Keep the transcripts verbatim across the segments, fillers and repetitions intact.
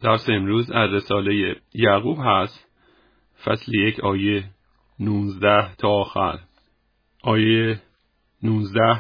درس امروز از رساله یعقوب هست، فصل یک آیه نوزده تا آخر. آیه نوزده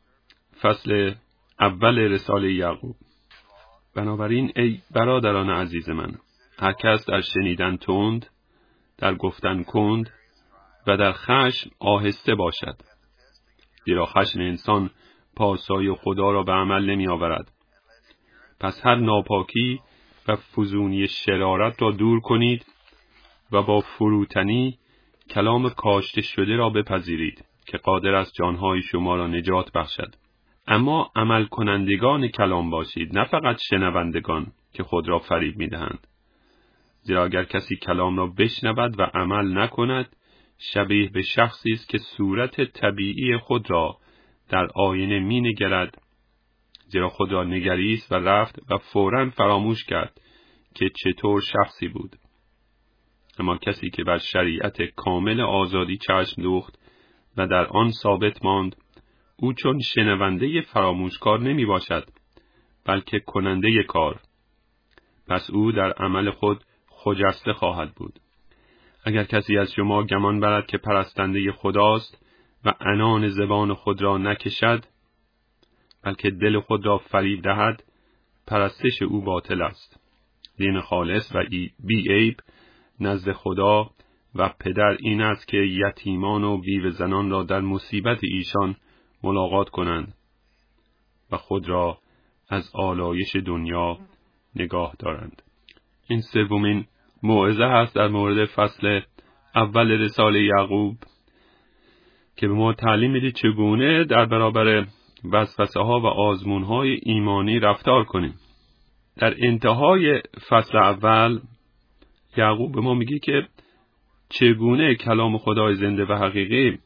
فصل اول رساله یعقوب. بنابراین ای برادران عزیز من، هر کس در شنیدن تند، در گفتن کند و در خشم آهسته باشد، زیرا خشم انسان پاسای خدا را به عمل نمی آورد. پس هر ناپاکی و فزونی شرارت را دور کنید و با فروتنی کلام کاشته شده را بپذیرید که قادر است جانهای شما را نجات بخشد. اما عمل کنندگان کلام باشید، نه فقط شنوندگان که خود را فریب می دهند. زیرا اگر کسی کلام را بشنود و عمل نکند، شبیه به شخصی است که صورت طبیعی خود را در آینه می نگرد، زیرا خود را نگریست و رفت و فوراً فراموش کرد که چطور شخصی بود. اما کسی که بر شریعت کامل آزادی چشم دوخت و در آن ثابت ماند، او چون شنونده فراموشکار نمی باشد، بلکه کننده کار. پس او در عمل خود خجسته خواهد بود. اگر کسی از شما گمان برد که پرستنده خداست و عنان زبان خود را نکشد، بلکه دل خود را فریب دهد، پرستش او باطل است. دین خالص و بی عیب نزد خدا و پدر این است که یتیمان و بیوه زنان را در مصیبت ایشان ملاقات کنند و خود را از آلایش دنیا نگاه دارند. این سومین موعظه هست در مورد فصل اول رساله یعقوب که به ما تعلیم میده چگونه در برابر وسوسه ها و آزمون های ایمانی رفتار کنیم. در انتهای فصل اول یعقوب به ما میگه که چگونه کلام خدای زنده و حقیقی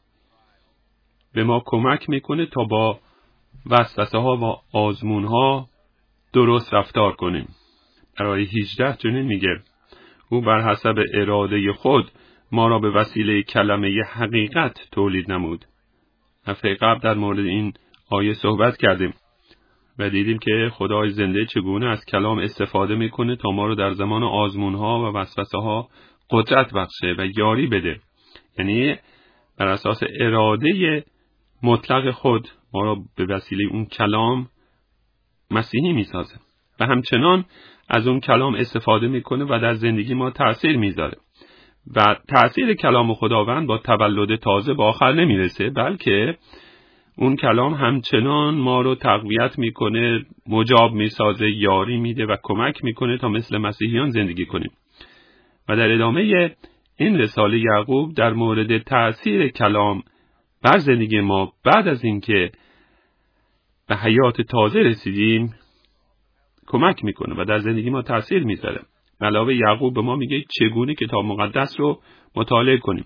به ما کمک میکنه تا با وسوسه ها و آزمون ها درست رفتار کنیم. در آیه هجده چنین میگه: او بر حسب اراده خود ما را به وسیله کلمه حقیقت تولید نمود. هفته قبل در مورد این آیه صحبت کردیم و دیدیم که خدای زنده چگونه از کلام استفاده میکنه تا ما رو در زمان آزمون ها و وسوسه ها قدرت بخشه و یاری بده. یعنی بر اساس اراده مطلق خود ما رو به وسیله اون کلام مسیحی میسازه و همچنان از اون کلام استفاده میکنه و در زندگی ما تأثیر میذاره. و تأثیر کلام خداوند با تولد تازه به آخر نمیرسه، بلکه اون کلام همچنان ما رو تقویت میکنه، مجاب میسازه، یاری میده و کمک میکنه تا مثل مسیحیان زندگی کنیم. و در ادامه این رساله یعقوب در مورد تأثیر کلام بر زندگی ما بعد از اینکه به حیات تازه رسیدیم کمک میکنه و در زندگی ما تأثیر میذاره. علاوه یعقوب به ما میگه چگونه کتاب مقدس رو مطالعه کنیم.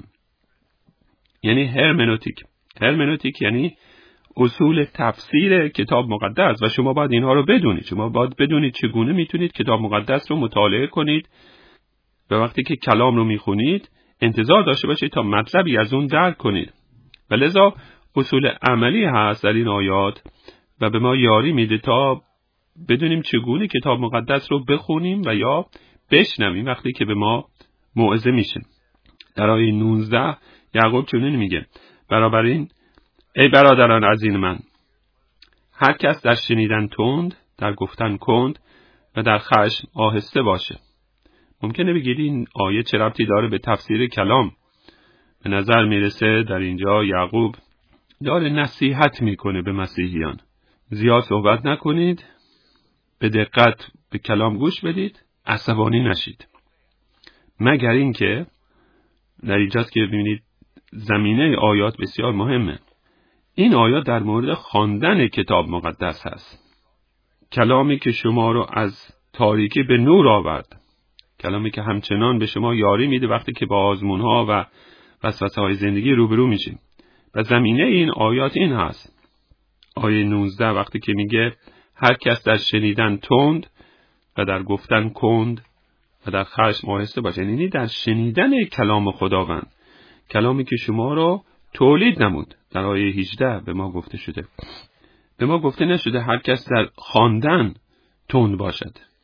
یعنی هرمنوتیک. هرمنوتیک یعنی اصول تفسیر کتاب مقدس و شما باید اینها رو بدونید. شما باید بدونید چگونه میتونید کتاب مقدس رو مطالعه کنید و وقتی که کلام رو میخونید انتظار داشته باشید تا مطلبی از اون درک کنید. و لذا اصول عملی هست در این آیات و به ما یاری میده تا بدونیم چگونه کتاب مقدس رو بخونیم و یا بشنویم وقتی که به ما موعظه میشه. در آیه نوزده یعقوب چنین میگه: بنابراین ای برادران عزیز من، هر کس در شنیدن تند، در گفتن کند و در خشم آهسته باشه. ممکنه بگید این آیه چه ربطی داره به تفسیر کلام؟ به نظر میرسه در اینجا یعقوب داره نصیحت میکنه به مسیحیان. زیاد صحبت نکنید، به دقت به کلام گوش بدید، عصبانی نشید. مگر اینکه در اینجاست که ببینید زمینه آیات بسیار مهمه. این آیات در مورد خواندن کتاب مقدس هست. کلامی که شما رو از تاریکی به نور آورد. کلامی که همچنان به شما یاری میده وقتی که با آزمون‌ها و وسوسه‌های زندگی روبرو میشیم. و زمینه این آیات این هست. آیه نوزده وقتی که میگه هر کس در شنیدن تند و در گفتن کند و در خشم آهسته باشه. یعنی در شنیدن کلام خداوند، کلامی که شما رو تولید نمود. در آیه هجده به ما گفته شده. به ما گفته نشده هر کس در خواندن تند باشد.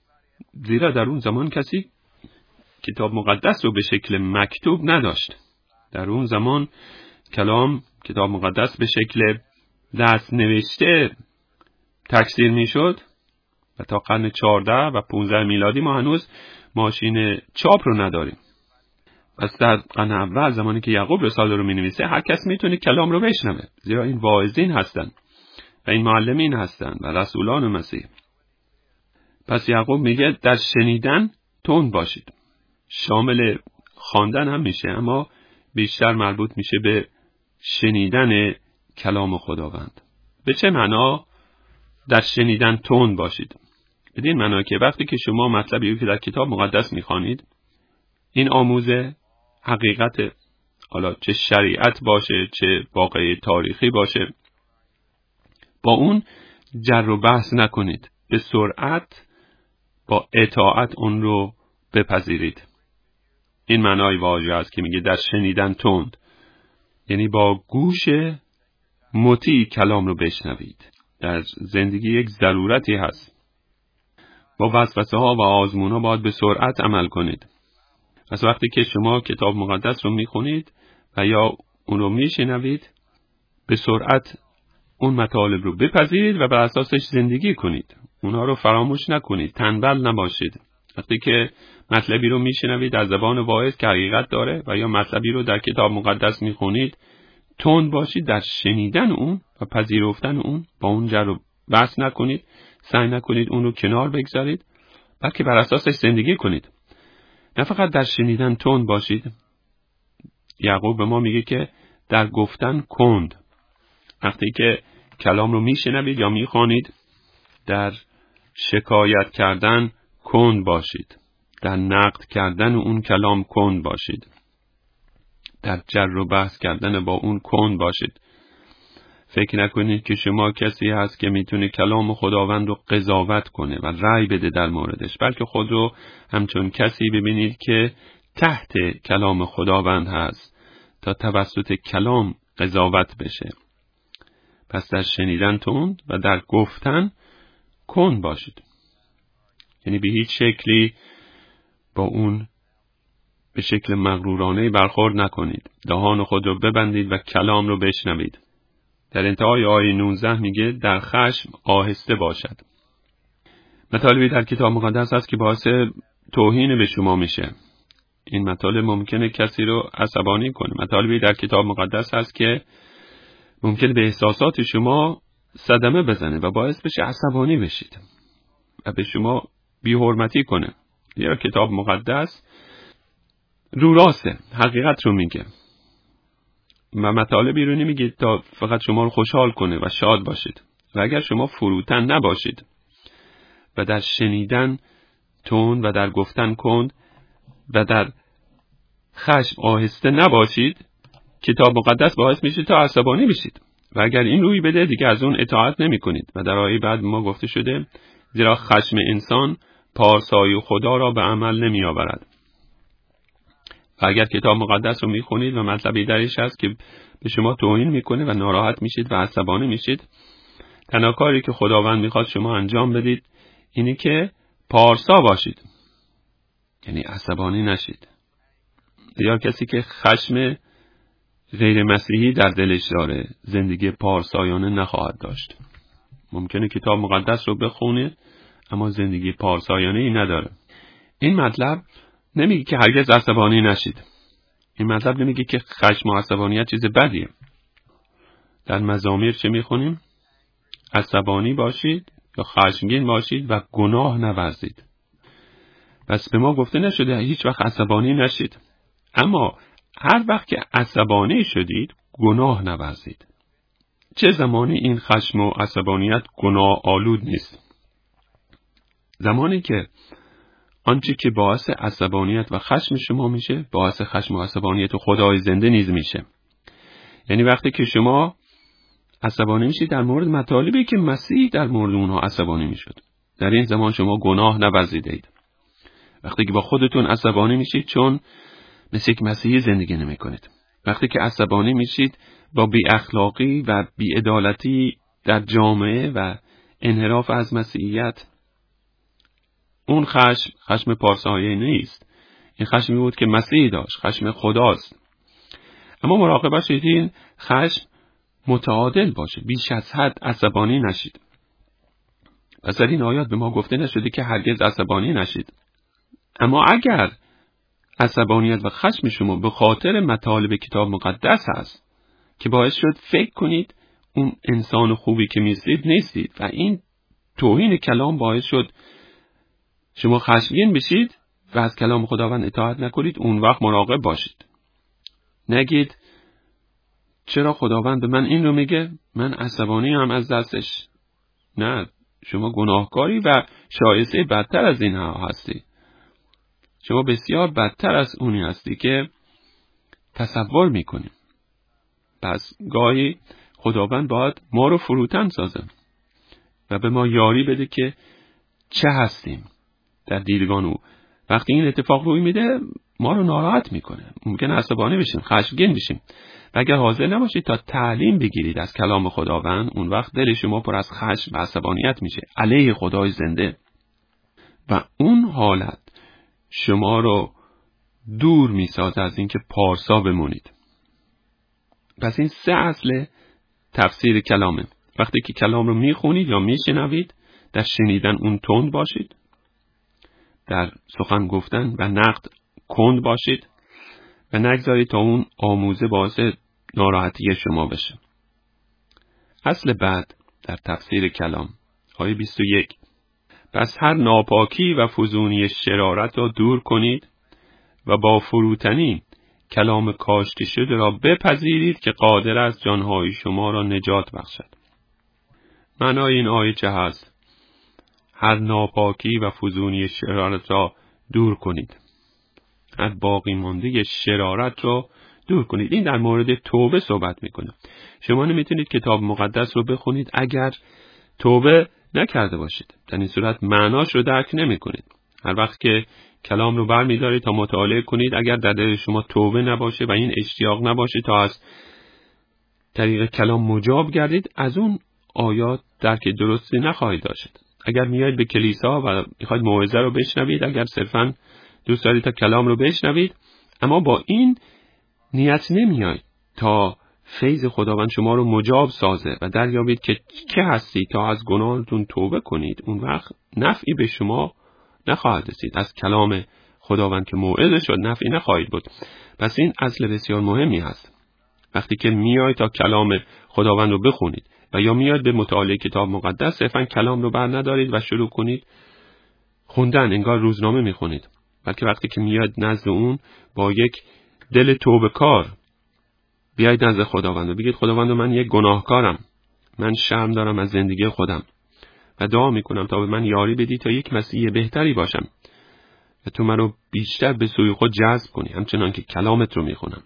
زیرا در اون زمان کسی کتاب مقدس رو به شکل مکتوب نداشت. در اون زمان کلام کتاب مقدس به شکل دست نوشته تکثیر می شد و تا قرن چهارده و پانزده میلادی ما هنوز ماشین چاپ رو نداریم. پس در قرن اول زمانی که یعقوب رساله رو می نویسه هر کس می تونه کلام رو بشنوه، زیرا این واعظین هستن و این معلمین هستن و رسولان مسیح. پس یعقوب میگه در شنیدن تند باشید. شامل خواندن هم میشه، اما بیشتر مربوط میشه به شنیدن کلام خداوند. به چه معنا در شنیدن تند باشید؟ بدین معنا که وقتی که شما مطلبی رو که در کتاب مقدس میخوانید، این آموزه حقیقت، حالا چه شریعت باشه چه واقعه تاریخی باشه، با اون جر و بحث نکنید، به سرعت با اطاعت اون رو بپذیرید. این معنای واژه است که میگه در شنیدن تند، یعنی با گوش مطیع کلام رو بشنوید. در زندگی یک ضرورتی هست، با وسوسه ها و آزمون ها باید به سرعت عمل کنید. پس وقتی که شما کتاب مقدس رو میخونید و یا اون رو میشنوید، به سرعت اون مطالب رو بپذیرید و بر اساسش زندگی کنید. اونها رو فراموش نکنید، تنبل نباشید. وقتی که مطلبی رو میشنوید از زبان واعظ که حقیقت داره و یا مطلبی رو در کتاب مقدس میخونید، تند باشید در شنیدن اون و پذیرفتن اون، با اون جر و بحث نکنید، سعی نکنید اون رو کنار بگذارید، بلکه بر اساسش زندگی کنید. نه فقط در شنیدن تند باشید. یعقوب به ما میگه که در گفتن کند. وقتی که کلام رو میشنوید یا میخوانید، در شکایت کردن کند باشید، در نقد کردن اون کلام کند باشید، در جر و بحث کردن با اون کند باشید. فکر نکنید که شما کسی هست که میتونه کلام خداوند رو قضاوت کنه و رأی بده در موردش، بلکه خود رو همچون کسی ببینید که تحت کلام خداوند هست تا توسط کلام قضاوت بشه. پس در شنیدن تند و در گفتن کند باشید، یعنی به هیچ شکلی با اون به شکل مغرورانه برخورد نکنید. دهان خود رو ببندید و کلام رو بشنوید. در انتهای آیه نوزده میگه در خشم آهسته باشد. مطالبی در کتاب مقدس هست که باعث توهین به شما میشه. این مطالب ممکنه کسی رو عصبانی کنه. مطالبی در کتاب مقدس هست که ممکنه به احساسات شما صدمه بزنه و باعث بشه عصبانی بشید و به شما بی‌حرمتی کنه. یا کتاب مقدس رو راسته، حقیقت رو میگه و مطالبی رو نمیگه تا فقط شما رو خوشحال کنه و شاد باشید. و اگر شما فروتن نباشید و در شنیدن تند و در گفتن کند و در خشم آهسته نباشید، کتاب مقدس باعث میشه تا عصبانی بشید و اگر این روی بده دیگه از اون اطاعت نمی کنید. و در آیه بعد ما گفته شده زیرا خشم انسان پارسای خدا را به عمل نمی آورد. و اگر کتاب مقدس رو میخونید و مطلبی درش هست که به شما توهین میکنه و ناراحت میشید و عصبانی میشید، تنها کاری که خداوند میخواد شما انجام بدید اینی که پارسا باشید، یعنی عصبانی نشید. یا کسی که خشم غیر مسیحی در دلش داره زندگی پارسایانه نخواهد داشت. ممکنه کتاب مقدس رو بخونه اما زندگی پارسایانه ای نداره. این مطلب نمیگه که هرگز عصبانی نشید. این مطلب نمیگه که خشم و عصبانیت چیز بدیه. در مزامیر چه میخونیم؟ عصبانی باشید یا خشمگین باشید و گناه نورزید. پس به ما گفته نشده هیچ وقت عصبانی نشید، اما هر وقت که عصبانی شدید گناه نورزید. چه زمانی این خشم و عصبانیت گناه آلود نیست؟ زمانی که آنچه که باعث عصبانیت و خشم شما میشه باعث خشم و عصبانیت و خدای زنده نیز میشه. یعنی وقتی که شما عصبانی میشید در مورد مطالبی که مسیح در مورد اونها عصبانی میشد، در این زمان شما گناه نورزیدید. وقتی که با خودتون عصبانی میشید چون مثل یک مسیحی زندگی نمی کنید. وقتی که عصبانی میشید با بی اخلاقی و بی عدالتی در جامعه و انحراف از مسیحیت، اون خشم خشم پارسایی نیست. این خشمی بود که مسیح داشت، خشم خداست. اما مراقب باشید این خشم متعادل باشه، بیش از حد عصبانی نشید. پس در این آیات به ما گفته نشده که هرگز عصبانی نشید. اما اگر عصبانیت و خشم شما به خاطر مطالب کتاب مقدس هست که باعث شد فکر کنید اون انسان خوبی که میستید نیستید و این توهین کلام باعث شد شما خشمگین بشید و از کلام خداوند اطاعت نکنید، اون وقت مراقب باشید. نگید چرا خداوند به من این رو میگه؟ من عصبانی هم از دستش. نه، شما گناهکاری و شایسته بدتر از این ها هستی. شما بسیار بدتر از اونی هستی که تصور میکنیم. پس گاهی خداوند باید ما رو فروتن سازه و به ما یاری بده که چه هستیم در دیدگان او. وقتی این اتفاق روی میده ما رو ناراحت میکنه، ممکن عصبانی بشیم، خشمگین بشیم. و اگر حاضر نباشید تا تعلیم بگیرید از کلام خداوند، اون وقت دل شما پر از خشم و عصبانیت میشه علیه خدای زنده و اون حالت شما رو دور میسازه از اینکه پارسا بمونید. پس این سه اصل تفسیر کلامه. وقتی که کلام رو میخونید یا میشنوید، در شنیدن اون تند باشید، در سخن گفتن و نقد کند باشید و نگذارید تا اون آموزه باعث ناراحتی شما بشه. اصل بعد در تفسیر کلام آیه بیست و یک: پس هر ناپاکی و فزونی شرارت را دور کنید و با فروتنی کلام کاشته شده را بپذیرید که قادر است جانهای شما را نجات بخشد. معنای این آیه چه هست؟ هر ناپاکی و فزونی شرارت را دور کنید. هر باقی مانده شرارت را دور کنید. این در مورد توبه صحبت میکنه. شما نمیتونید کتاب مقدس رو بخونید اگر توبه نکرده باشید. در این صورت معناش رو درک نمیکنید. هر وقت که کلام رو برمی‌دارید تا مطالعه کنید، اگر در دل شما توبه نباشه و این اشتیاق نباشه تا از طریق کلام مجاب گردید، از اون آیات درک درستی نخواهید داشت. اگر میاید به کلیسا و میخواید موعظه رو بشنوید، اگر صرفاً دوست دارید تا کلام رو بشنوید، اما با این نیت نمیاید تا فیض خداوند شما رو مجاب سازه و دریابید که که هستی تا از گناهتون توبه کنید، اون وقت نفعی به شما نخواهد رسید. از کلام خداوند که موعظه شد نفعی نخواهید بود. پس این اصل بسیار مهمی هست. وقتی که میاید تا کلام خداوند رو بخونید و یا میاید به مطالعه کتاب مقدس، صرفاً کلام رو بر ندارید و شروع کنید خوندن انگار روزنامه میخونید، بلکه وقتی که میاید نزد اون با یک دل توبه کار بیایید نزد خداوند و بگید خداوند من یک گناهکارم، من شرم دارم از زندگی خودم و دعا میکنم تا به من یاری بدی تا یک مسیح بهتری باشم و تو منو بیشتر به سوی خود جذب کنی همچنان که کلامت رو میخونم.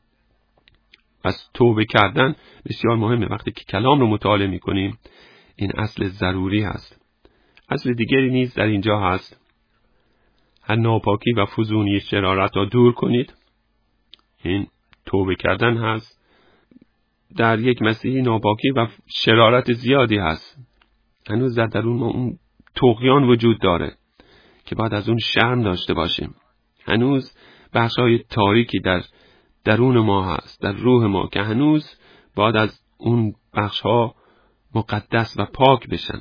پس توبه کردن بسیار مهمه. وقتی که کلام رو مطالعه میکنیم این اصل ضروری هست. اصل دیگری نیز در اینجا هست: هر ناپاکی و فزونی شرارت را دور کنید. این توبه کردن هست. در یک مسیحی ناپاکی و شرارت زیادی هست. هنوز در درون ما اون طغیان وجود داره که باید از اون شرم داشته باشیم. هنوز بخشای تاریکی در درون ما هست، در روح ما، که هنوز باید از اون بخشها مقدس و پاک بشن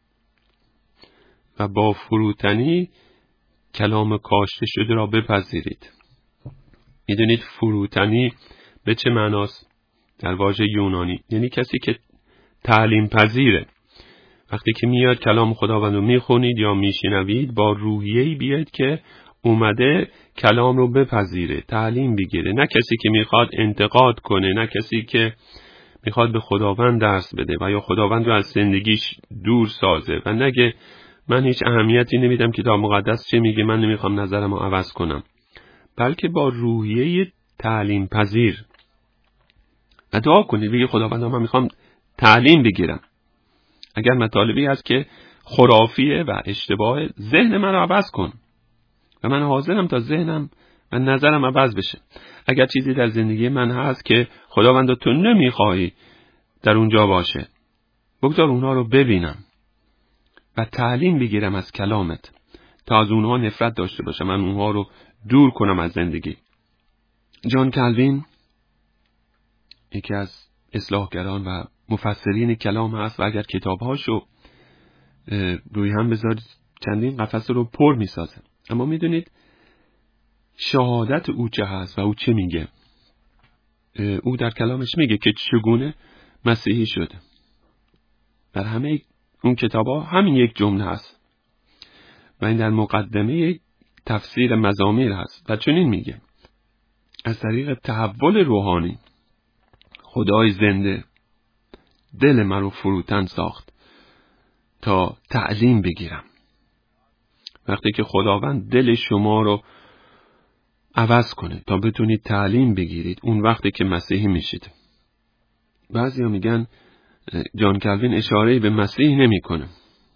و با فروتنی کلام کاشته شده را بپذیرید. میدونید فروتنی به چه معناست؟ در واژه یونانی یعنی کسی که تعلیم پذیره. وقتی که میاد کلام خداوند رو میخونید یا میشنوید، با روحیه‌ای بیاید که اومده کلام رو بپذیره، تعلیم بگیره، نه کسی که میخواد انتقاد کنه، نه کسی که میخواد به خداوند درس بده و یا خداوند رو از زندگیش دور سازه و نگه من هیچ اهمیتی نمیدم کتاب مقدس چه میگه، من نمیخوام نظرم رو عوض کنم، بلکه با روحیه تعلیم پذیر و دعا کنید بگید خداوند من میخوام تعلیم بگیرم. اگر مطالبی هست که خرافیه و اشتباه، ذهن من رو عوض کن و من حاضرم تا ذهنم و نظرم عوض بشه. اگر چیزی در زندگی من هست که خداوند تو نمیخوای در اونجا باشه، بگذار اونها رو ببینم و تعلیم بگیرم از کلامت تا از اونها نفرت داشته باشم، من اونها رو دور کنم از زندگی. جان کلوین یکی از اصلاحگران و مفسرین کلام هست و اگر کتابهاشو روی هم بذارید چندین قفسه رو پر میسازه. اما میدونید شهادت او چه هست و او چه میگه؟ او در کلامش میگه که چگونه مسیحی شده. در همه اون کتابها همین یک جمله هست و این در مقدمه تفسیر مزامیر هست و چنین میگه: از طریق تحول روحانی خدای زنده دل من رو فروتن ساخت تا تعلیم بگیرم. وقتی که خداوند دل شما رو عوض کنه تا بتونید تعلیم بگیرید، اون وقتی که مسیحی میشید. بعضیا میگن جان کلوین اشاره به مسیح نمیکنه.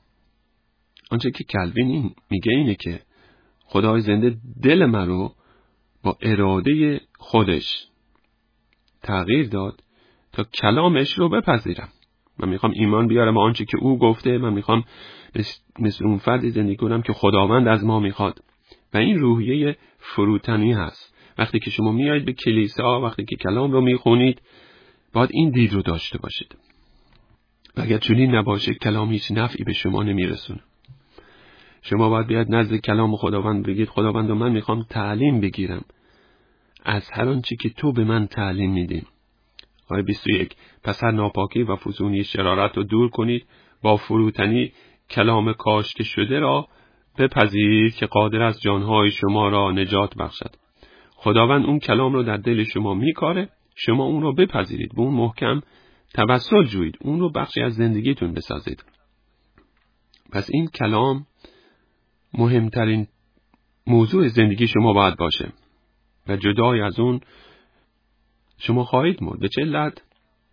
آنچه که کلوین این میگه اینه که خدای زنده دل من رو با اراده خودش تغییر داد تا کلامش رو بپذیرم. من میخوام ایمان بیارم به آنچه که او گفته. من میخوام مثل اون فردی زندگی کنم که خداوند از ما میخواد. و این روحیه فروتنی هست. وقتی که شما میایید به کلیسا، وقتی که کلام رو میخونید، باید این دید رو داشته باشید. و اگر چنین نباشه کلام هیچ نفعی به شما نمیرسونه. شما باید بیاید نزد کلام خداوند بگید خداوند من میخوام تعلیم بگیرم از هر آنچه که تو به من تعلیم میدی. آیه بیست و یک: پس هر ناپاکی و فزونی شرارت رو دور کنید، با فروتنی کلام کاشته شده را بپذیرید که قادر است جانهای شما را نجات بخشد. خداوند اون کلام رو در دل شما میکاره، شما اون رو بپذیرید، به اون محکم توسل جویید، اون رو بخشی از زندگیتون بسازید. پس این کلام مهمترین موضوع زندگی شما باید باشه و جدای از اون شما خواهید مرد. به چه علت؟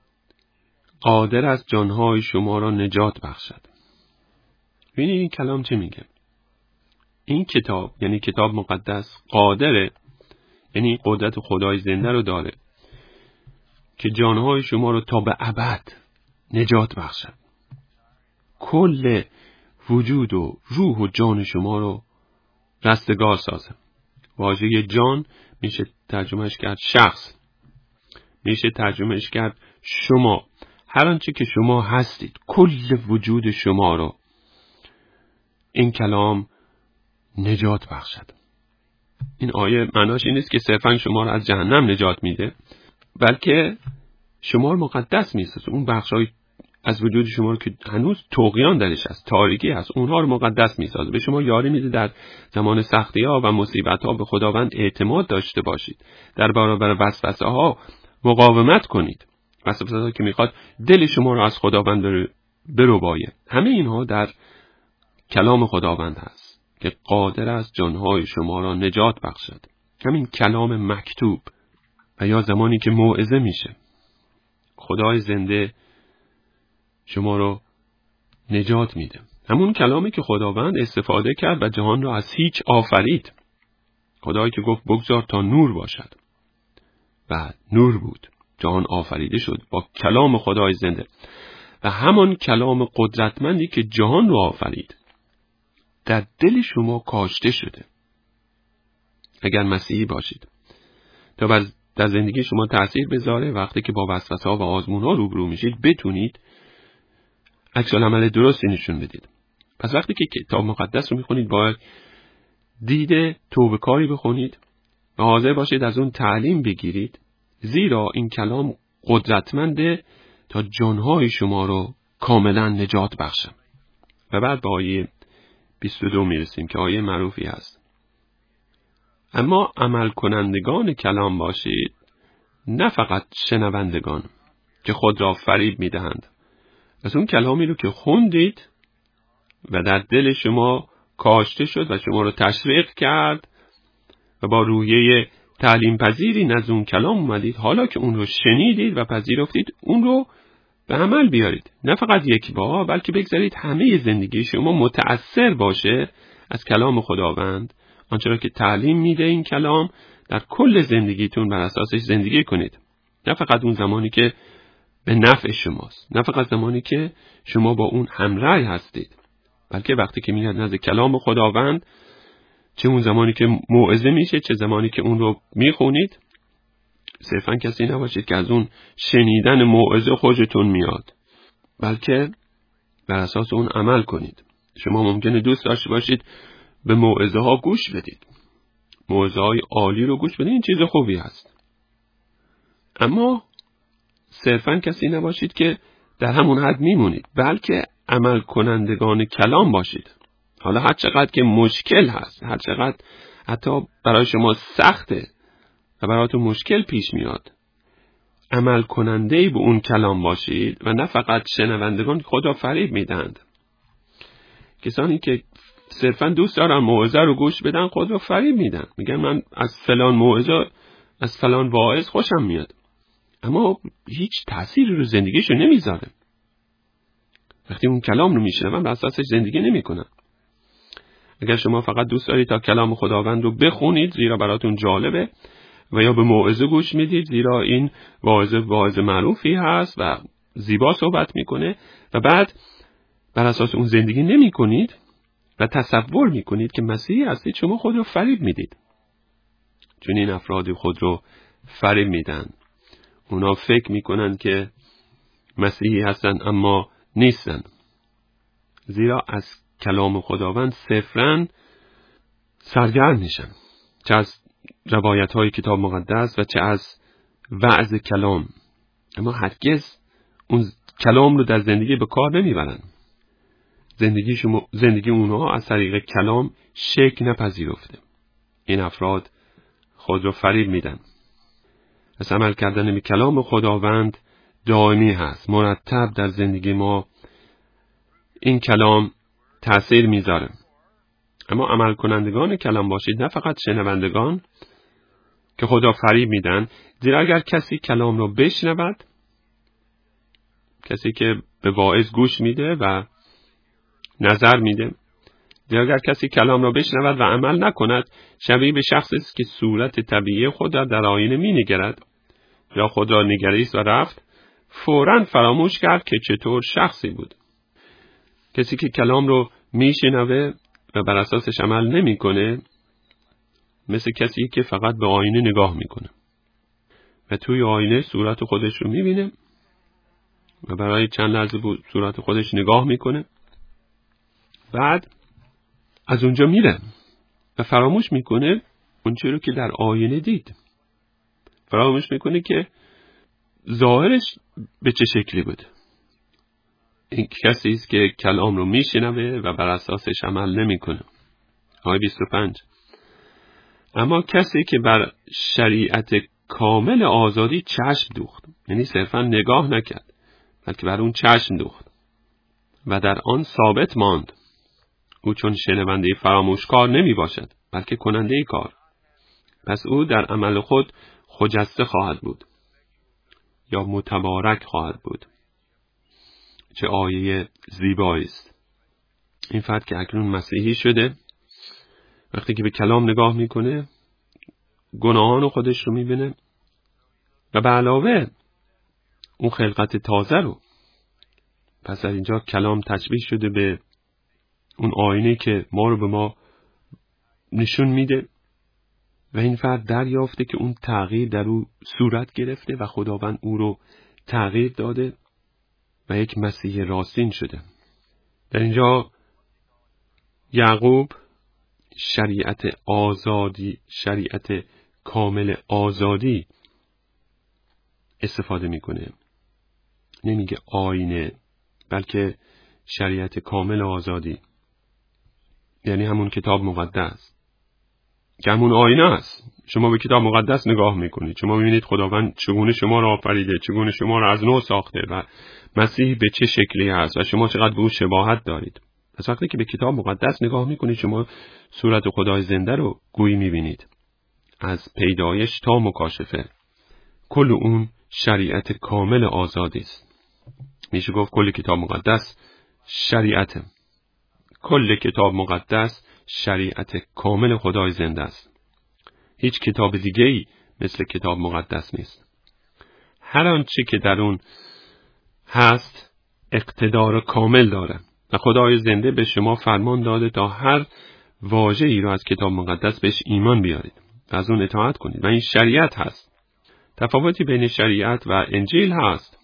قادر است جانهای شما را نجات بخشد. ببینید این کلام چه میگه؟ این کتاب یعنی کتاب مقدس قادره، یعنی قدرت خدای زنده رو داره که جانهای شما رو تا به ابد نجات بخشد. کل وجود و روح و جان شما رو رستگار سازه. واژه جان میشه ترجمهش کرد شخص، میشه ترجمهش کرد شما، هر آنچه که شما هستید، کل وجود شما رو این کلام نجات بخشد. این آیه معناش این نیست که صرفا شما رو از جهنم نجات میده، بلکه شما رو مقدس میسازه. اون بخشای از وجود شما رو که هنوز طغیان درش هست، تاریکی هست، اونها رو مقدس میسازه. به شما یاری میده در زمان سختی ها و مصیبت ها به خداوند اعتماد داشته باشید، در برابر وسوسه ها مقاومت کنید. وسوسه ها که میخواد دل شما رو از خداوند بربایه. همه اینها در کلام خداوند هست که قادر است جانهای شما را نجات بخشد. همین کلام مکتوب و یا زمانی که موعظه میشه، خدای زنده شما رو نجات میده. همون کلامی که خداوند استفاده کرد و جهان را از هیچ آفرید. خدایی که گفت بگذار تا نور باشد و نور بود، جهان آفریده شد با کلام خدای زنده. و همان کلام قدرتمندی که جهان رو آفرید در دل شما کاشته شده اگر مسیحی باشید، تا در زندگی شما تأثیر بذاره. وقتی که با وسوسه ها و آزمون ها روبرو میشید بتونید عکس العمل درستی نشون بدید. پس وقتی که کتاب مقدس رو میخونید باید دید توبه کاری بخونید و حاضر باشید از اون تعلیم بگیرید، زیرا این کلام قدرتمنده تا جانهای شما رو کاملا نجات بخشه. و بعد به آیه بیست و دو میرسیم که آیه معروفی هست: اما عمل کنندگان کلام باشید، نه فقط شنوندگان که خود را فریب میدهند. از اون کلامی رو که خوندید و در دل شما کاشته شد و شما رو تشویق کرد و با روحیه تعلیم پذیری نزد اون کلام اومدید، حالا که اون رو شنیدید و پذیرفتید، اون رو به عمل بیارید. نه فقط یک بار، بلکه بگذارید همه زندگی شما متأثر باشه از کلام خداوند. آنچه را که تعلیم میده این کلام در کل زندگیتون بر اساسش زندگی کنید. نه فقط اون زمانی که به نفع شماست، نه فقط زمانی که شما با اون همراه هستید، بلکه وقتی که میاد نزد کلام خداوند چه اون زمانی که موعظه میشه، چه زمانی که اون رو میخونید، صرفا کسی نباشید که از اون شنیدن موعظه خوشتون میاد، بلکه بر اساس اون عمل کنید. شما ممکنه دوست داشته باشید به موعظه ها گوش بدید، موعظه های عالی رو گوش بدید، این چیز خوبی هست، اما صرفا کسی نباشید که در همون حد میمونید، بلکه عمل کنندگان کلام باشید. حالا هر چقدر که مشکل هست، هر چقدر حتی برای شما سخته و براتون مشکل پیش میاد، عمل کننده به اون کلام باشید و نه فقط شنوندگان خود را فریب میدند. کسانی که صرفا دوست دارن موعظه رو گوش بدن خود را فریب میدن، میگن من از فلان موعظه، از فلان واعظ خوشم میاد، اما هیچ تأثیری رو زندگیشو نمیذاره. وقتی اون کلام رو میشنون بر اساسش زندگی نمیکنن. اگر شما فقط دوست دارید تا کلام خداوند رو بخونید زیرا براتون جالبه، و یا به موعظه گوش میدید زیرا این واعظه واعظ معروفی هست و زیبا صحبت میکنه، و بعد بر اساس اون زندگی نمیکنید و تصور میکنید که مسیحی هستید، شما خود رو فریب میدید. چون این افراد خود رو فریب میدن. اونا فکر میکنن که مسیحی هستن اما نیستن، زیرا از کلام خداوند صفراً سرگرم میشن، چه از روایت های کتاب مقدس و چه از وعظ کلام، اما هرگز اون کلام رو در زندگی به کار نمیبرن. زندگی شما، زندگی اونها از طریق کلام شکل نپذیرفته. این افراد خود رو فریب میدن. از عمل کردن به کلام خداوند دائمی هست، مرتب در زندگی ما این کلام تأثیر میذاره. اما عمل کنندگان کلام باشید، نه فقط شنوندگان که خدا فریب میدن، زیرا اگر کسی کلام رو بشنود، کسی که به واعظ گوش میده و نظر میده، زیرا اگر کسی کلام رو بشنود و عمل نکند، شبیه به شخصی است که صورت طبیعی خود را در آینه مینگرد یا خود را نگریست و رفت، فوراً فراموش کرد که چطور شخصی بود. کسی که کلام رو میشنوه و بر اساسش عمل نمیکنه، مثل کسی که فقط به آینه نگاه میکنه و توی آینه صورت خودش رو میبینه و برای چند لحظه صورت خودش نگاه میکنه، بعد از اونجا میره و فراموش میکنه اون چیزی رو که در آینه دید. فراموش میکنه که ظاهرش به چه شکلی بود. این کسی است که کلام رو میشنوه و بر اساسش عمل نمیکنه. آیه بیست و پنج. اما کسی که بر شریعت کامل آزادی چشم دوخت، یعنی صرفا نگاه نکرد بلکه بر اون چشم دوخت و در آن ثابت ماند، او چون شنونده فراموشکار نمی باشد بلکه کننده کار، پس او در عمل خود خجسته خواهد بود یا متبارک خواهد بود. چه آیه زیبایی است. این فرد که اکنون مسیحی شده، وقتی که به کلام نگاه میکنه گناهان خودش رو میبینه و به علاوه اون خلقت تازه رو، پس در اینجا کلام تشبیه شده به اون آینه که ما رو به ما نشون میده و این فرد دریافته که اون تغییر در او صورت گرفته و خداوند او رو تغییر داده و یک مسیح راستین شده. در اینجا یعقوب شریعت آزادی، شریعت کامل آزادی استفاده میکنه. نمیگه آینه، بلکه شریعت کامل آزادی، یعنی همون کتاب مقدس که همون آینه است. شما به کتاب مقدس نگاه میکنید، شما میبینید خداوند چگونه شما را آفریده، چگونه شما را از نو ساخته و مسیح به چه شکلی است و شما چقدر به او شباهت دارید. پس وقتی که به کتاب مقدس نگاه میکنید، شما صورت خدای زنده رو گویی میبینید، از پیدایش تا مکاشفه. کل اون شریعت کامل آزادی است. میشه گفت کل کتاب مقدس شریعت، کل کتاب مقدس شریعت کامل خدای زنده است. هیچ کتاب دیگه‌ای مثل کتاب مقدس نیست. هر آنچه که در اون هست اقتدار کامل داره و خدای زنده به شما فرمان داده تا هر واژه‌ای رو از کتاب مقدس بهش ایمان بیارید و از اون اطاعت کنید و این شریعت هست. تفاوتی بین شریعت و انجیل هست،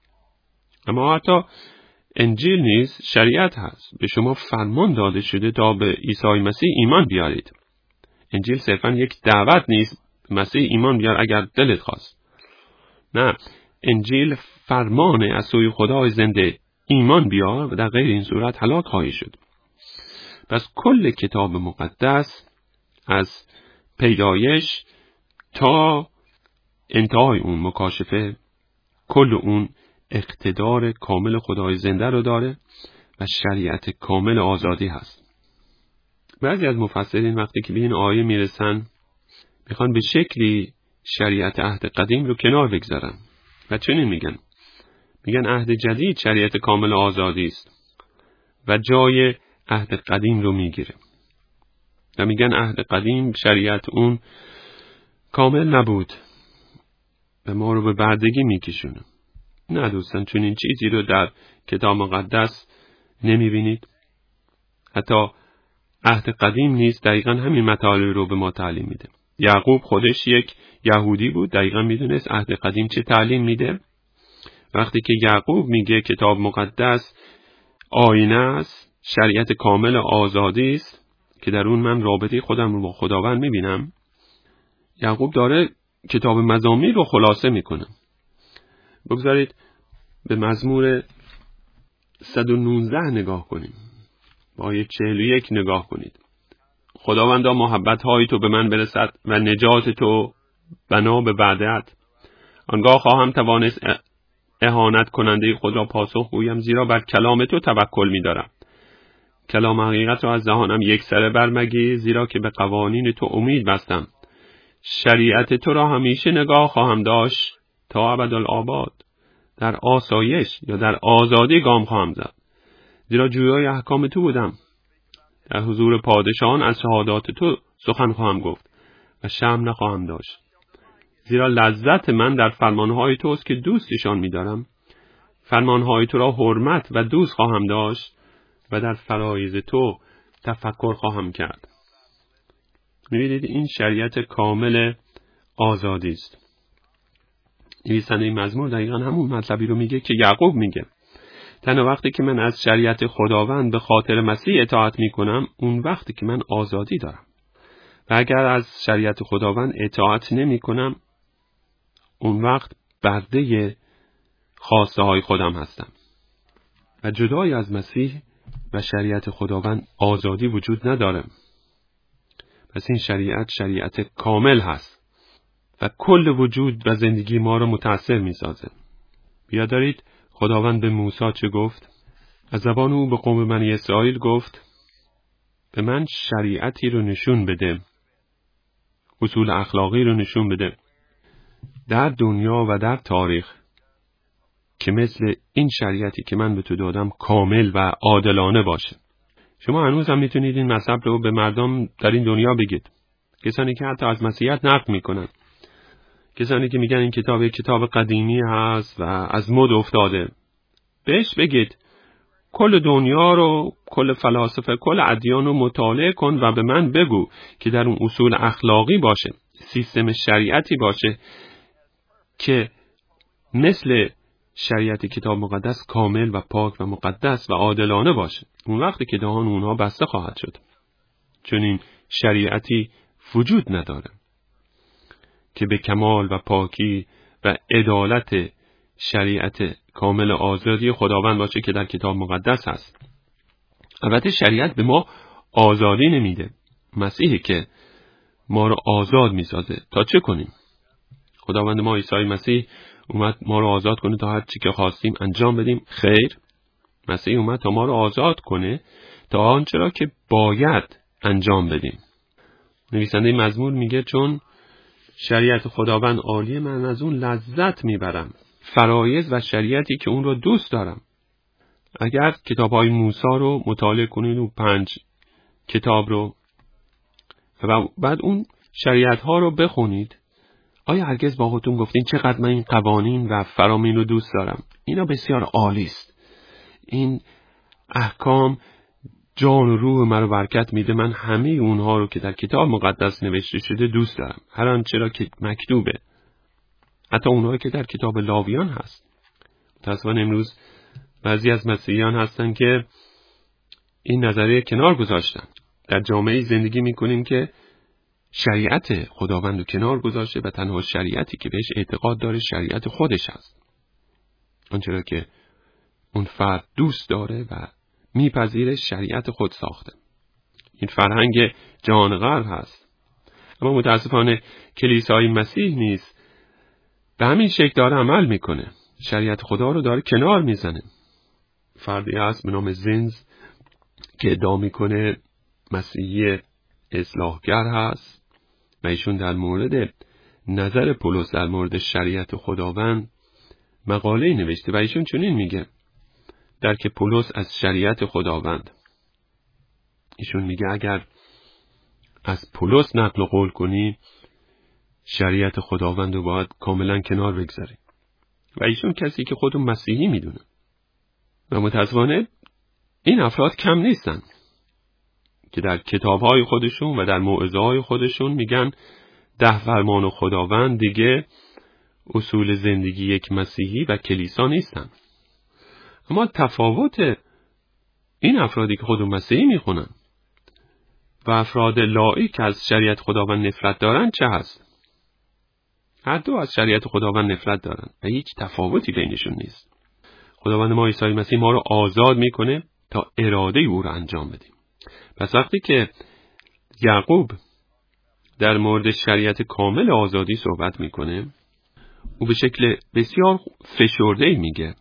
اما حتی انجیل نیز شریعت هست. به شما فرمان داده شده تا به عیسی مسیح ایمان بیارید. انجیل صرفا یک دعوت نیست مسیح ایمان بیار اگر دلت خواست. نه، انجیل فرمانه از سوی خدای زنده ایمان بیار و در غیر این صورت هلاک خواهی شد. پس کل کتاب مقدس از پیدایش تا انتهای اون مکاشفه، کل اون اقتدار کامل خدای زنده رو داره و شریعت کامل آزادی هست. بعضی از مفسرین وقتی که به این آیه میرسن میخوان به شکلی شریعت عهد قدیم رو کنار بگذارن و چنین میگن میگن عهد جدید شریعت کامل آزادی است و جای عهد قدیم رو میگیره و میگن عهد قدیم شریعت اون کامل نبود و ما رو به بردگی میکشونه. نه دوستان، چون این چیزی رو در کتاب مقدس نمیبینید. حتی عهد قدیم نیست دقیقا همین مطالب رو به ما تعلیم میده. یعقوب خودش یک یهودی بود، دقیقا میدونست عهد قدیم چه تعلیم میده. وقتی که یعقوب میگه کتاب مقدس آینه است، شریعت کامل آزادی است که در اون من رابطه خودم رو با خداوند میبینم، یعقوب داره کتاب مزامیر رو خلاصه میکنه. بگذارید به مزمور صد و نوزده نگاه کنیم، با آیه چهل و یک نگاه کنید. خداوندا محبت های تو به من برسد و نجات تو بنا به وعده‌ات. آنگاه خواهم توانست اهانت کننده خود را پاسخ گویم، زیرا بر کلام تو توکل می دارم. کلام حقیقت را از دهانم یک سره برمگیر، زیرا که به قوانین تو امید بستم. شریعت تو را همیشه نگاه خواهم داشت تا ابدالآباد. در آسایش یا در آزادی گام خواهم زد، زیرا جویای احکام تو بودم. در حضور پادشاهان از شهادات تو سخن خواهم گفت و شرم نخواهم داشت، زیرا لذت من در فرمانهای توست که دوستشان می‌دارم. فرمانهای تو را حرمت و دوست خواهم داشت و در فرایض تو تفکر خواهم کرد. می‌بینید این شریعت کامل آزادی است. نویسنده مزمور دقیقاً همون مطلبی رو میگه که یعقوب میگه. تنها وقتی که من از شریعت خداوند به خاطر مسیح اطاعت میکنم، اون وقتی که من آزادی دارم. و اگر از شریعت خداوند اطاعت نمیکنم، اون وقت برده خواسته های خودم هستم. و جدای از مسیح و شریعت خداوند آزادی وجود نداره. پس این شریعت شریعت کامل هست و کل وجود و زندگی ما رو متأثر می‌سازه. بیاد دارید خداوند به موسی چه گفت؟ از زبان او به قوم بنی اسرائیل گفت به من شریعتی رو نشون بده، اصول اخلاقی رو نشون بده در دنیا و در تاریخ که مثل این شریعتی که من به تو دادم کامل و عادلانه باشه. شما هنوز هم میتونید این مطلب رو به مردم در این دنیا بگید. کسانی که حتی از مسیحیت نقد میکنن، کسانی که میگن این کتاب یک کتاب قدیمی هست و از مد افتاده، بهش بگید کل دنیا رو، کل فلاسفه، کل ادیان رو مطالعه کن و به من بگو که در اون اصول اخلاقی باشه، سیستم شریعتی باشه که مثل شریعت کتاب مقدس کامل و پاک و مقدس و عادلانه باشه. اون وقتی که دهان اونها بسته خواهد شد، چون این شریعتی وجود نداره که به کمال و پاکی و عدالت شریعت کامل آزادی خداوند باشه که در کتاب مقدس هست. البته شریعت به ما آزادی نمیده، مسیحی که ما رو آزاد میسازه. تا چه کنیم؟ خداوند ما عیسی مسیح اومد ما رو آزاد کنه تا هر چی که خواستیم انجام بدیم؟ خیر، مسیح اومد تا ما رو آزاد کنه تا آنچه را که باید انجام بدیم. نویسنده مزمور میگه چون شریعت خداوند عالیه، من از اون لذت میبرم، فرایض و شریعتی که اون رو دوست دارم. اگر کتاب‌های موسی رو مطالعه کنید، اون پنج کتاب رو، و بعد اون شریعت‌ها رو بخونید، آیا هرگز با خودتون گفتین چقدر من این قوانین و فرامین رو دوست دارم؟ اینا بسیار عالی است. این احکام جان و روح مرا برکت میده، من همه اونها رو که در کتاب مقدس نوشته شده دوست دارم. هر آنچه را که مکتوبه، حتی اونهایی که در کتاب لاویان هست. متأسفانه امروز بعضی از مسیحیان هستن که این نظریه کنار گذاشتن. در جامعه زندگی میکنیم که شریعت خداوند رو کنار گذاشته و تنها شریعتی که بهش اعتقاد داره شریعت خودش هست، آنچه را که اون فرد دوست داره و میپذیره شریعت خود ساخته. این فرهنگ جهان غرب هست. اما متاسفانه کلیسای مسیح نیست به همین شکل داره عمل میکنه، شریعت خدا رو داره کنار میزنه. فردی هست به نام زنز که ادعا میکنه مسیحی اصلاحگر هست و ایشون در مورد نظر پولس در مورد شریعت خداوند مقاله نوشته و ایشون چنین میگه در که پولس از شریعت خداوند، ایشون میگه اگر از پولس نقل و قول کنی شریعت خداوند رو باید کاملا کنار بگذاری. و ایشون کسی که خودم مسیحی میدونه و متاسفانه این افراد کم نیستن که در کتابهای خودشون و در موعظه‌های خودشون میگن ده فرمان خداوند دیگه اصول زندگی یک مسیحی و کلیسا نیستن. اما تفاوت این افرادی که خودم مسیحی میخونن و افراد لایی که از شریعت خداوند نفرت دارن چه هست؟ هر دو از شریعت خداوند نفرت دارن و هیچ تفاوتی بینشون نیست. خداوند ما عیسی مسیح ما رو آزاد میکنه تا اراده او رو انجام بدیم. پس وقتی که یعقوب در مورد شریعت کامل آزادی صحبت میکنه، او به شکل بسیار فشرده‌ای میگه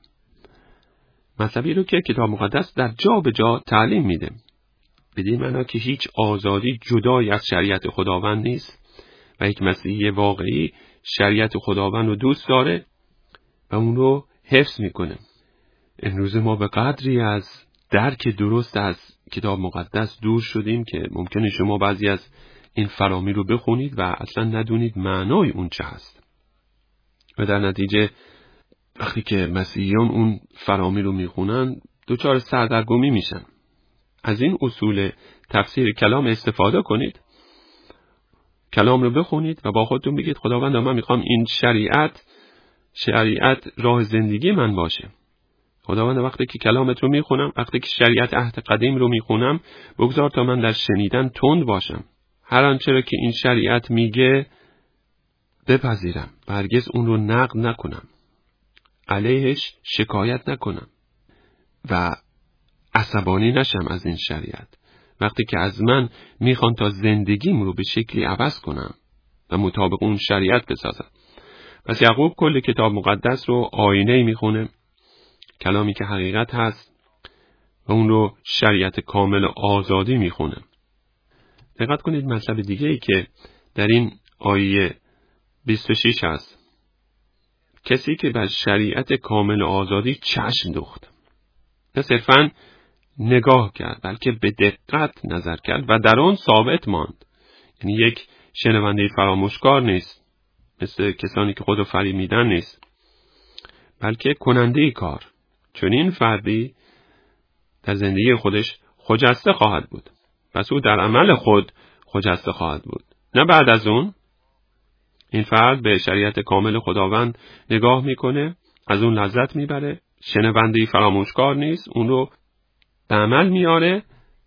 مطلبی رو که کتاب مقدس در جا به جا تعلیم میده، بدین معنا که هیچ آزادی جدای از شریعت خداوند نیست و یک مسیحی واقعی شریعت خداوند رو دوست داره و اون رو حفظ میکنه. امروز ما به قدری از درک درست از کتاب مقدس دور شدیم که ممکنه شما بعضی از این فرامی رو بخونید و اصلا ندونید معنای اون چه هست و در نتیجه وقتی که مسیحیان اون فرامی رو میخونن دوچار سردرگمی میشن. از این اصول تفسیر کلام استفاده کنید، کلام رو بخونید و با خودتون بگید خداوند من میخوام این شریعت شریعت راه زندگی من باشه. خداوند وقتی که کلامت رو میخونم، وقتی که شریعت عهد قدیم رو میخونم، بگذار تا من در شنیدن تند باشم. هر آنچه را که این شریعت میگه بپذیرم و هرگز اون رو نقد نکنم، علیهش شکایت نکنم و عصبانی نشم از این شریعت. وقتی که از من میخوان تا زندگیم رو به شکلی عوض کنم و مطابق اون شریعت بسازم. پس یعقوب کل کتاب مقدس رو آینه میخونه، کلامی که حقیقت هست و اون رو شریعت کامل آزادی میخونه. دقت کنید مطلب دیگه ای که در این آیه بیست و شش هست، کسی که بر شریعت کامل آزادی چشم دوخت، نه صرفاً نگاه کرد بلکه به دقت نظر کرد و در آن ثابت ماند. یعنی یک شنونده فراموشکار نیست، مثل کسانی که خودو فریب میدن نیست، بلکه کننده کار. چون این فردی در زندگی خودش خجسته خواهد بود، پس او در عمل خود خجسته خواهد بود، نه بعد از اون. این فرد به شریعت کامل خداوند نگاه میکنه، از اون لذت میبره، شنونده فراموشکار نیست، اون رو به عمل میاره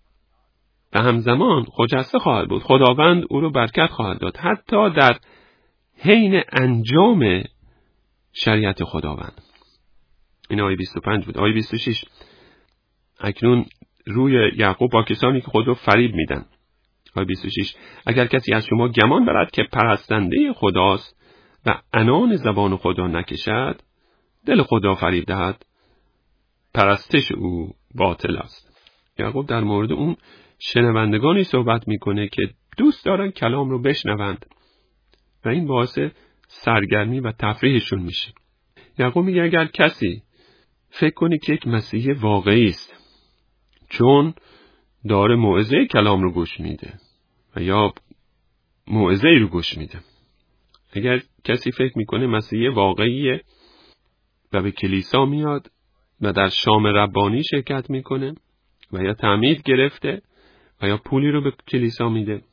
و همزمان خجسته خواهد بود. خداوند او رو برکت خواهد داد حتی در حین انجام شریعت خداوند. این آیه بیست و پنج بود. آیه بیست و شش، اکنون روی یعقوب با کسانی که خود رو فریب میدن. آیه بیست و شش، اگر کسی از شما گمان برد که پرستنده خداست و عنان زبان خدا نکشد، دل خدا فریب دهد، پرستش او باطل است. یعقوب در مورد اون شنوندگانی صحبت میکنه که دوست دارن کلام رو بشنوند و این باعث سرگرمی و تفریحشون میشه. یعقوب میگه اگر کسی فکر کنه که یک مسیحی واقعی است چون داره موعظه کلام رو گوش میده و یا موعظه رو گوش میده، اگر کسی فکر میکنه مسیحی واقعیه و به کلیسا میاد و در شام ربانی شرکت میکنه و یا تعمید گرفته و یا پولی رو به کلیسا میده.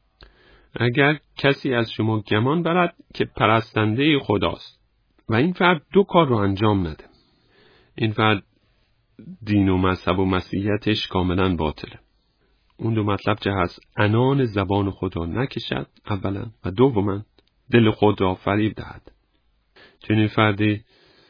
اگر کسی از شما گمان برد که پرستنده خداست و این فرد دو کار رو انجام نده، این فرد دین و مذهب و مسیحیتش کاملا باطله. اون دو مطلب چه هست؟ عنان زبان خدا نکشد اولا و دوما دل خود را فریب دهد. چون این فردی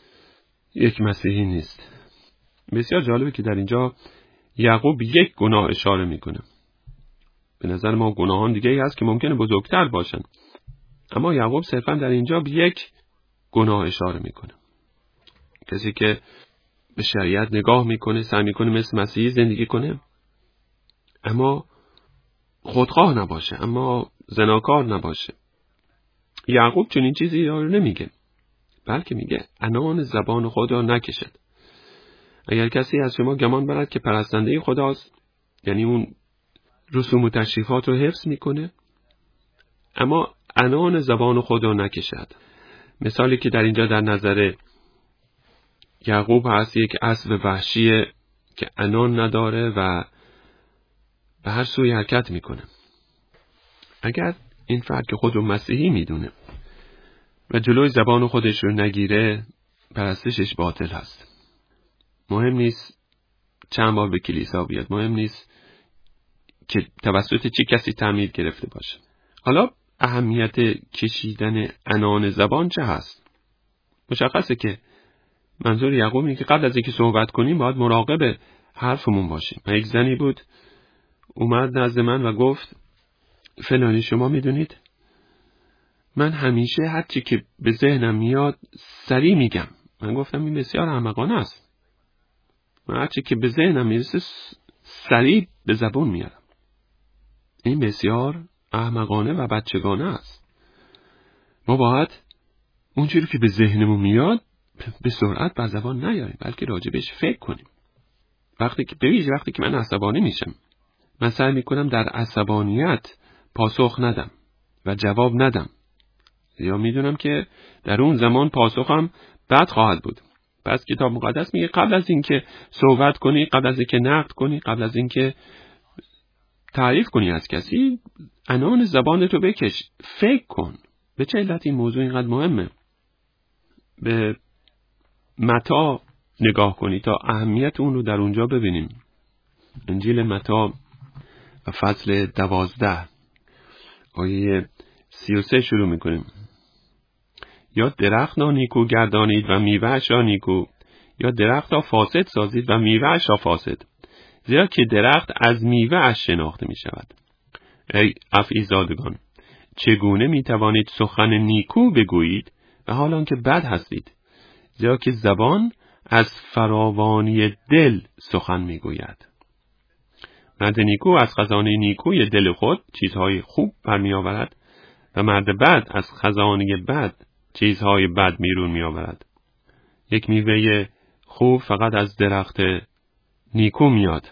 یک مسیحی نیست. بسیار جالبه که در اینجا یعقوب یک گناه اشاره میکنه. به نظر ما گناهان دیگه ای هست که ممکنه بزرگتر باشن، اما یعقوب صرفا در اینجا به یک گناه اشاره میکنه. کسی که به شریعت نگاه میکنه، سعی میکنه مثل مسیحی زندگی کنه، اما خودخواه نباشه، اما زناکار نباشه. یعقوب چون این چیزی رو نمیگه، بلکه میگه عنان زبان خدا نکشد. اگر کسی از شما گمان برد که پرستنده خداست، یعنی اون رسوم و تشریفات رو حفظ میکنه، اما عنان زبان خدا نکشد. مثالی که در اینجا در نظر یعقوب هست یک اسب وحشیه که عنان نداره و به هر سوی حرکت میکنه. اگر این فرد که خود رو مسیحی میدونه و جلوی زبان خودش رو نگیره، پرستشش باطل هست. مهم نیست چند بار به کلیسا بیاد، مهم نیست که توسط چه کسی تعمید گرفته باشه. حالا اهمیت کشیدن عنان زبان چه هست؟ مشخصه که منظور یعقوب اینه که قبل از اینکه صحبت کنیم باید مراقب حرفمون باشیم. یک زنی بود اومد نزد من و گفت فلانی شما میدونید من همیشه هر چی که به ذهنم میاد سریع میگم. من گفتم این بسیار احمقانه است. من هر چی که به ذهنم میرسه سریع به زبون میارم. این بسیار احمقانه و بچگانه است. ما باید اونجوری که به ذهنمون میاد به سرعت بر زبان نیاریم، بلکه راجبش فکر کنیم. وقتی که ببینید وقتی که من عصبانی میشم، من سعی میکنم در عصبانیت پاسخ ندم و جواب ندم، یا میدونم که در اون زمان پاسخم بد خواهد بود. پس کتاب مقدس میگه قبل از اینکه صحبت کنی، قبل از اینکه نقد کنی، قبل از اینکه تعریف کنی از کسی، عنان زبانت رو بکش، فکر کن. به چه علت این موضوع اینقدر مهمه؟ به متی نگاه کنی تا اهمیت اون رو در اونجا ببینیم. انجیل متی و فصل دوازده آیه سی و سه شروع میکنیم. یا درخت را نیکو گردانید و میوه‌اش را نیکو، یا درخت را فاسد سازید و میوه‌اش را فاسد، زیرا که درخت از میوه‌اش شناخته می شود. ای افعیزادگان، چگونه می توانید سخن نیکو بگویید و حالان که بد هستید؟ زیرا که زبان از فراوانی دل سخن می گوید. مرد نیکو از خزانه نیکوی دل خود چیزهای خوب برمی آورد و مرد بد از خزانه بد چیزهای بد بیرون می آورد. یک میوه خوب فقط از درخت نیکو میاد.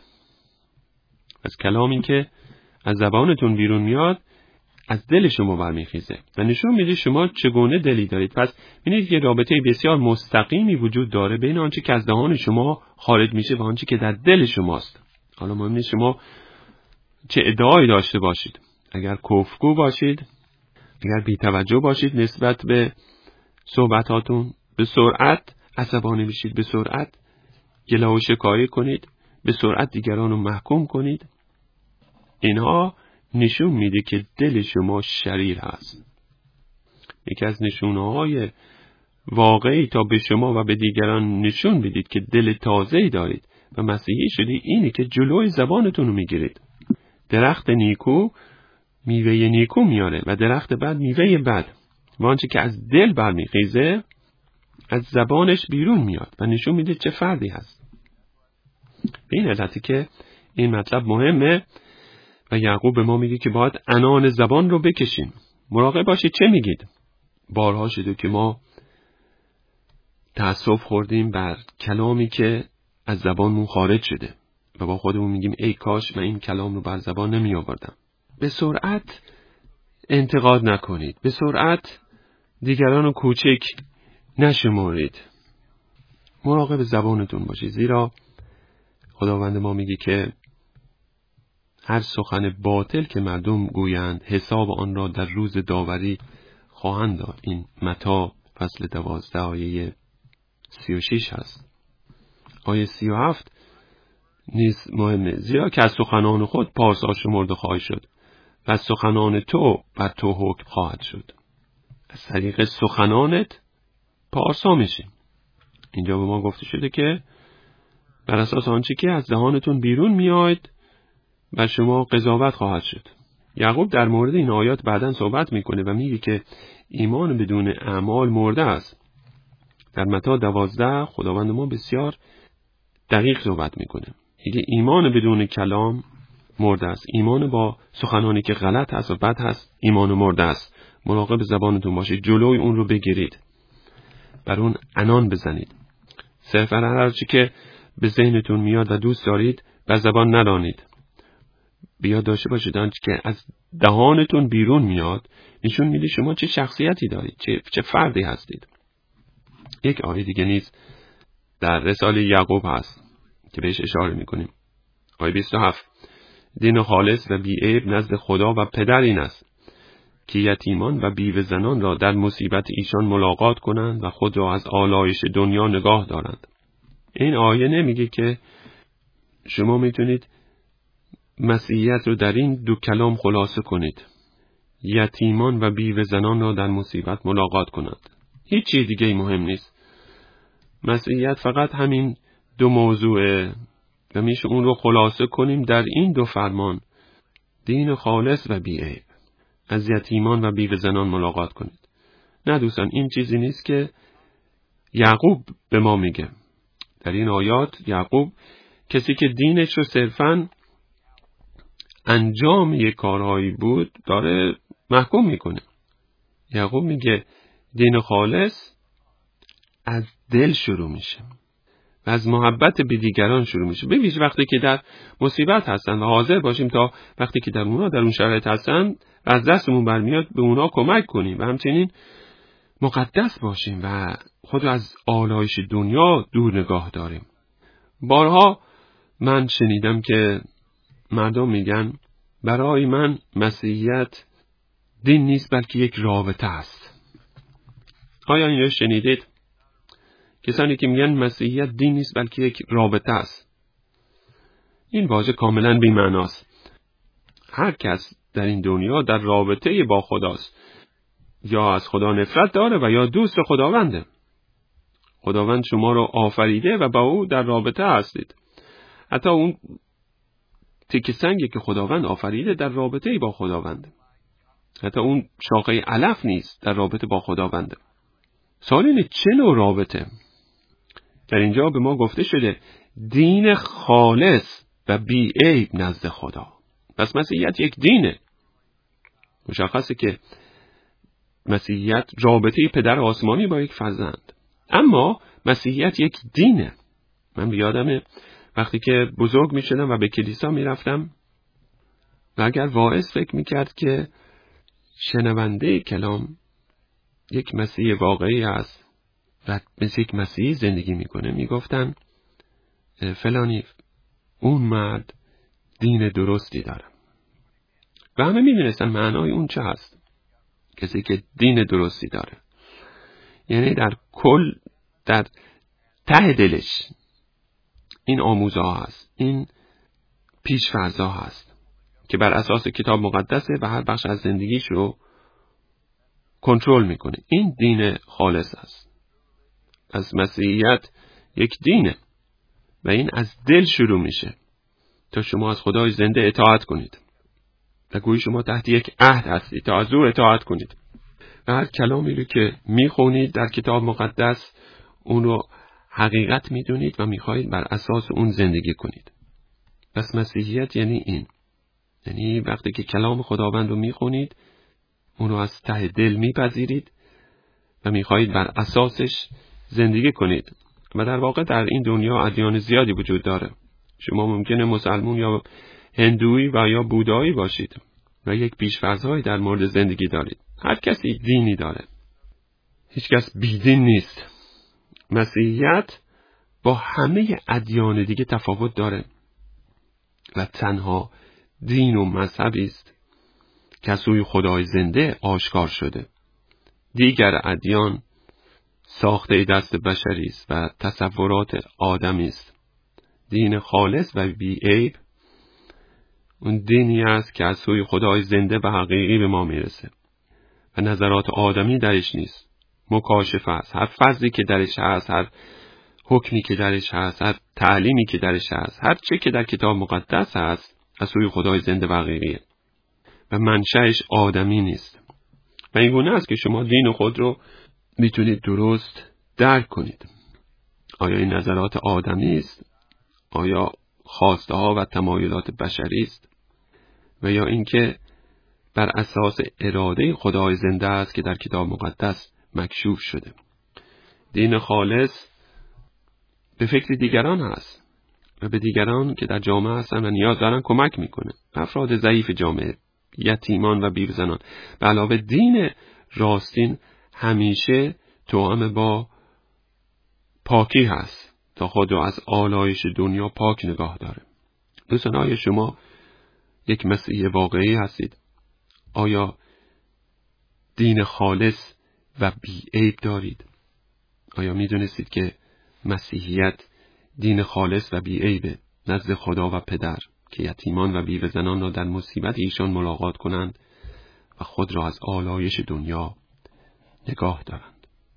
از کلامی که از زبانتون بیرون میاد از دل شما برمیخیزه و نشون میده شما چگونه دلی دارید. پس ببینید که رابطه بسیار مستقیمی وجود داره بین آنچه که از دهان شما خارج میشه و آنچه که در دل شماست. حالا مهم نیست شما چه ادعایی داشته باشید. اگر کفرگو باشید، اگر بی‌توجه باشید نسبت به صحبتاتون، به سرعت عصبانی بشید، به سرعت گله و شکایت کنید، به سرعت دیگران رو محکوم کنید، اینها نشون میده که دل شما شریر هست. یکی از نشونه‌های واقعی تا به شما و به دیگران نشون بدید که دل تازه‌ای دارید و مسیحی شدید اینه که جلوی زبانتون رو میگیرید. درخت نیکو میوه نیکو میاره و درخت بد میوه بد. و آنچه که از دل برمیخیزه از زبانش بیرون میاد و نشون میده چه فردی هست. به این علتی که این مطلب مهمه و یعقوب به ما میگه که باید عنان زبان رو بکشیم. مراقب باشید چه میگید. بارها شده که ما تأسف خوردیم بر کلامی که از زبانمون خارج شده و با خودمون میگیم ای کاش من این کلام رو بر زبان نمی آوردم. به سرعت انتقاد نکنید. به سرعت دیگران رو کوچک نشمارید. مراقب زبانتون باشید، زیرا خداوند ما میگه که هر سخن باطل که مردم گویند حساب آن را در روز داوری خواهند داد. این متی فصل دوازده آیه سی و شش هست. آیه سی و هفت نیز مهمه، زیرا که از سخنان خود پارسا شمرده خواهد شد و از سخنان تو بر تو حکم خواهد شد. از طریق سخنانت پارسا میشی. اینجا به ما گفته شده که بر اساس آنچه که از دهانتون بیرون میآید بر شما قضاوت خواهد شد. یعقوب در مورد این آیات بعداً صحبت میکنه و میگه که ایمان بدون اعمال مرده است. در متی دوازده خداوند ما بسیار دقیق صحبت میکنه. میگه ایمان بدون کلام مرده است. ایمان با سخنانی که غلط هست و بد هست ایمان مرده است. مراقب زبانتون باشید، جلوی اون رو بگیرید، بر اون عنان بزنید. صرفاً هر چی که به ذهنتون میاد و دوست دارید بر زبان نرانید. بیاد داشته باشید آنچه که از دهانتون بیرون میاد نشون میده شما چه شخصیتی دارید، چه چه فردی هستید. یک آیه دیگه نیز در رساله یعقوب هست که بهش اشاره میکنیم. آیه بیست و هفت: دین خالص و بی‌عیب نزد خدا و پدر این است که یتیمان و بیوه زنان را در مصیبت ایشان ملاقات کنند و خود را از آلایش دنیا نگاه دارند. این آیه نمیگه که شما میتونید مسیحیت رو در این دو کلام خلاصه کنید: یتیمان و بیوه زنان را در مصیبت ملاقات کنند. هیچ چیز دیگه مهم نیست. مسیحیت فقط همین دو موضوعه و میشه اون رو خلاصه کنیم در این دو فرمان: دین خالص و بی‌عیب، از یتیمان و بیوه زنان ملاقات کنید. نه دوستان، این چیزی نیست که یعقوب به ما میگه. در این آیات یعقوب کسی که دینش رو صرفاً انجام یک کارهایی بود داره محکوم میکنه. یعقوب میگه دین خالص از دل شروع میشه و از محبت به دیگران شروع میشه. به ویژه وقتی که در مصیبت هستن و حاضر باشیم تا وقتی که در اونا در اون شرایط هستن و از دستمون برمیاد به اونا کمک کنیم و همچنین مقدس باشیم و خود رو از آلایش دنیا دور نگاه داریم. بارها من شنیدم که مردم میگن برای من مسیحیت دین نیست بلکه یک رابطه است. آیا این رو شنیدید؟ کسانی که میگن مسیحیت دین نیست بلکه یک رابطه است. این واژه کاملا بی‌معناست. هر کس در این دنیا در رابطه با خداست. یا از خدا نفرت داره و یا دوست خداونده. خداوند شما رو آفریده و با او در رابطه هستید. حتی اون تیکه سنگی که خداوند آفریده در رابطه با خداونده. حتی اون شاخه علف نیست، در رابطه با خداونده. سوال اینه چه نوع رابطه؟ در اینجا به ما گفته شده دین خالص و بی‌عیب نزد خدا. پس مسیحیت یک دینه. مشخصه که مسیحیت رابطه پدر آسمانی با یک فرزند. اما مسیحیت یک دینه. من بیادمه وقتی که بزرگ می شدم و به کلیسا می رفتم و اگر واعظ فکر می کرد که شنونده کلام یک مسیح واقعی است و مثل یک مسیحی زندگی می کنه، می گفتن فلانی اون مرد دین درستی داره. و همه می دونستن معنای اون چه هست. کسی که دین درستی داره یعنی در کل در ته دلش این آموزه ها هست، این پیش‌فرض ها هست که بر اساس کتاب مقدسه و هر بخش از زندگیش رو کنترل میکنه. این دین خالص است. از مسیحیت یک دینه و این از دل شروع میشه تا شما از خدای زنده اطاعت کنید و گویی شما تحت یک عهد هستید تا از او اطاعت کنید و هر کلامی رو که میخونید در کتاب مقدس اون رو حقیقت میدونید و میخواهید بر اساس اون زندگی کنید. پس مسیحیت یعنی این، یعنی وقتی که کلام خداوند رو میخونید اون رو از ته دل میپذیرید و میخواهید بر اساسش زندگی کنید. و در واقع در این دنیا ادیان زیادی وجود داره. شما ممکنه مسلمون یا هندویی و یا بودایی باشید و یک پیش‌فرض‌هایی در مورد زندگی دارید. هر کسی دینی داره. هیچ کس بی‌دین نیست. مسیحیت با همه ادیان دیگه تفاوت داره و تنها دین و مذهبی است که از سوی خدای زنده آشکار شده. دیگر ادیان ساخته دست بشری است و تصورات آدمی است. دین خالص و بی عیب اون دینی است که از سوی خدای زنده و حقیقی به ما میرسه و نظرات آدمی درش نیست. مکاشفه است. هر فضلی که درش هست، هر حکمی که درش هست، هر تعلیمی که درش هست، هر چه که در کتاب مقدس هست از سوی خدای زنده و حقیقیه و منشأش آدمی نیست. و این گونه است که شما دین خود رو میتونید درست درک کنید. آیا این نظرات آدمی است؟ آیا خواسته ها و تمایلات بشری است؟ و یا اینکه بر اساس اراده خدای زنده است که در کتاب مقدس مکشوف شده؟ دین خالص به فکر دیگران هست و به دیگران که در جامعه هستن و نیاز دارن کمک میکنه. افراد ضعیف جامعه، یتیمان و بیوه‌زنان. به علاوه دین راستین همیشه توأم با پاکی هست تا خود را از آلایش دنیا پاک نگاه داره. دوستان، آیا شما یک مسیحی واقعی هستید؟ آیا دین خالص و بی‌عیب دارید؟ آیا میدونستید که مسیحیت دین خالص و بی‌عیبه نزد خدا و پدر که یتیمان و بیوه‌زنان را در مصیبت ایشان ملاقات کنند و خود را از آلایش دنیا نگاه دارند؟